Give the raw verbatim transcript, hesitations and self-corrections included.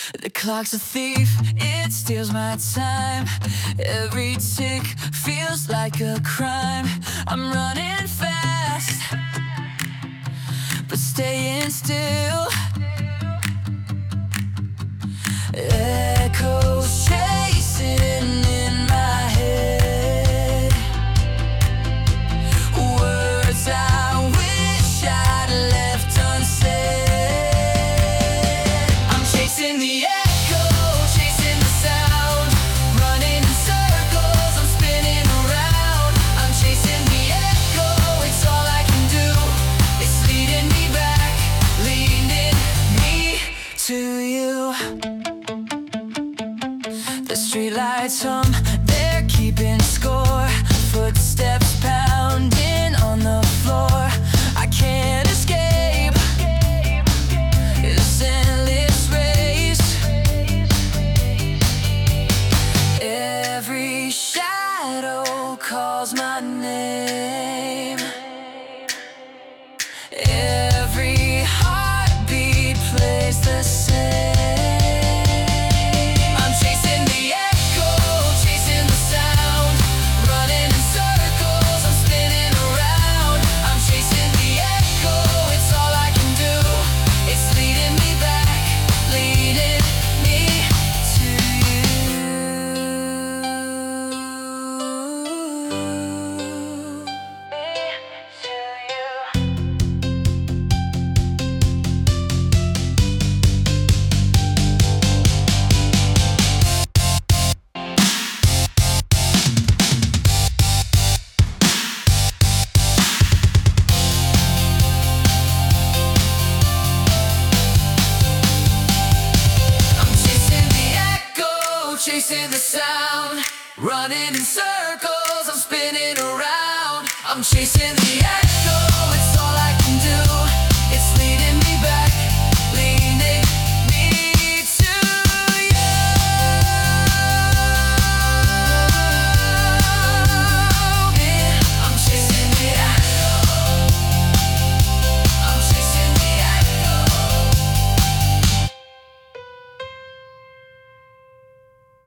The clock's a thief, it steals my time. Every tick feels like a crime. I'm running fast, but staying still. Echoes chasing in my head, words I wish I'd left unsaid. I'm chasing the echo, chasing the sound, running in circles, I'm spinning around. I'm chasing the echo, it's all I can do. It's leading me back, leading me to you. The streetlights hum, they're keeping score. Footsteps pounding on the floor. I can't escape this endless race. Every shadow calls my name. Every heartbeat plays the same. Chasing the sound, running in circles, I'm spinning around. I'm chasing the